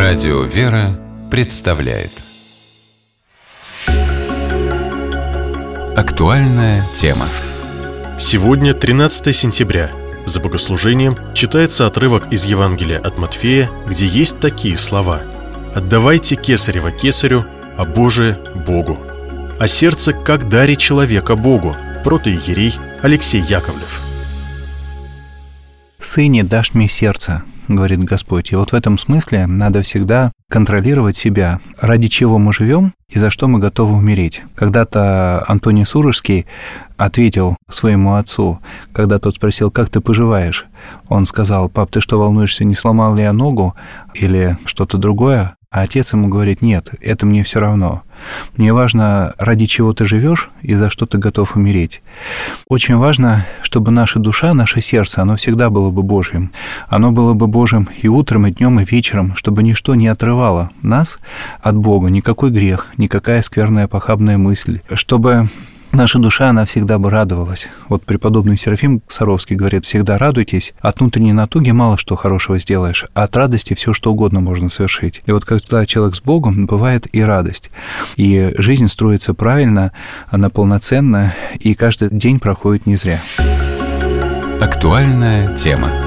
Радио «Вера» представляет актуальная тема. Сегодня 13 сентября. За богослужением читается отрывок из Евангелия от Матфея, где есть такие слова: «Отдавайте кесарево кесарю, а Божие Богу». А сердце как даре человека Богу. Протоиерей Алексей Яковлев. «Сыне, дашь мне сердце», — говорит Господь. И вот в этом смысле надо всегда контролировать себя, ради чего мы живем и за что мы готовы умереть. Когда-то Антоний Сурожский ответил своему отцу, когда тот спросил: «Как ты поживаешь?» Он сказал: «Пап, ты что, волнуешься, не сломал ли я ногу или что-то другое?» А отец ему говорит: «Нет, это мне все равно. Мне важно, ради чего ты живешь и за что ты готов умереть». Очень важно, чтобы наша душа, наше сердце, оно всегда было бы Божьим. Оно было бы Божьим и утром, и днем, и вечером, чтобы ничто не отрывало нас от Бога, никакой грех, никакая скверная похабная мысль, чтобы наша душа, она всегда бы радовалась. Вот преподобный Серафим Саровский говорит: всегда радуйтесь, от внутренней натуги мало что хорошего сделаешь, а от радости все что угодно можно совершить. И вот когда человек с Богом, бывает и радость. И жизнь строится правильно, она полноценна, и каждый день проходит не зря. Актуальная тема.